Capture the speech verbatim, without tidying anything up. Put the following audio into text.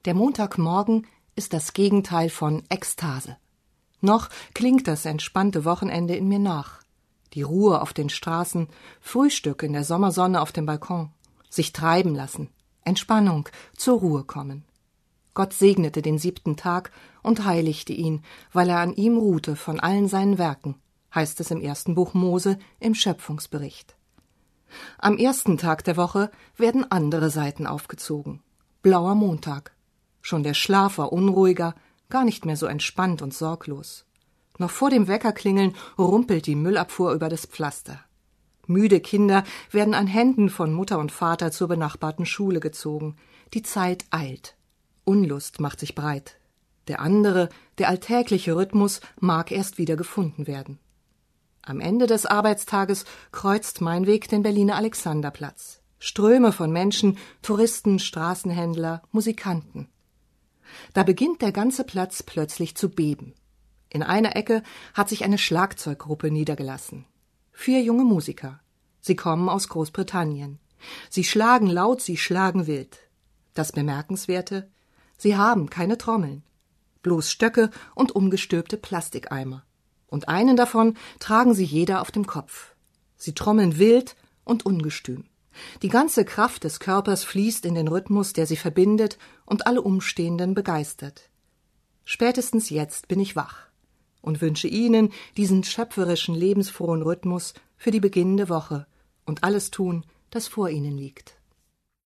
Der Montagmorgen ist das Gegenteil von Ekstase. Noch klingt das entspannte Wochenende in mir nach. Die Ruhe auf den Straßen, Frühstück in der Sommersonne auf dem Balkon, sich treiben lassen, Entspannung, zur Ruhe kommen. Gott segnete den siebten Tag und heiligte ihn, weil er an ihm ruhte von allen seinen Werken, heißt es im ersten Buch Mose im Schöpfungsbericht. Am ersten Tag der Woche werden andere Seiten aufgezogen. Blauer Montag. Schon der Schlaf war unruhiger, gar nicht mehr so entspannt und sorglos. Noch vor dem Weckerklingeln rumpelt die Müllabfuhr über das Pflaster. Müde Kinder werden an Händen von Mutter und Vater zur benachbarten Schule gezogen. Die Zeit eilt. Unlust macht sich breit. Der andere, der alltägliche Rhythmus mag erst wieder gefunden werden. Am Ende des Arbeitstages kreuzt mein Weg den Berliner Alexanderplatz. Ströme von Menschen, Touristen, Straßenhändler, Musikanten. Da beginnt der ganze Platz plötzlich zu beben. In einer Ecke hat sich eine Schlagzeuggruppe niedergelassen. Vier junge Musiker. Sie kommen aus Großbritannien. Sie schlagen laut, sie schlagen wild. Das Bemerkenswerte: Sie haben keine Trommeln. Bloß Stöcke und umgestülpte Plastikeimer. Und einen davon tragen sie jeder auf dem Kopf. Sie trommeln wild und ungestüm. Die ganze Kraft des Körpers fließt in den Rhythmus, der sie verbindet und alle Umstehenden begeistert. Spätestens jetzt bin ich wach und wünsche Ihnen diesen schöpferischen, lebensfrohen Rhythmus für die beginnende Woche und alles tun, das vor Ihnen liegt.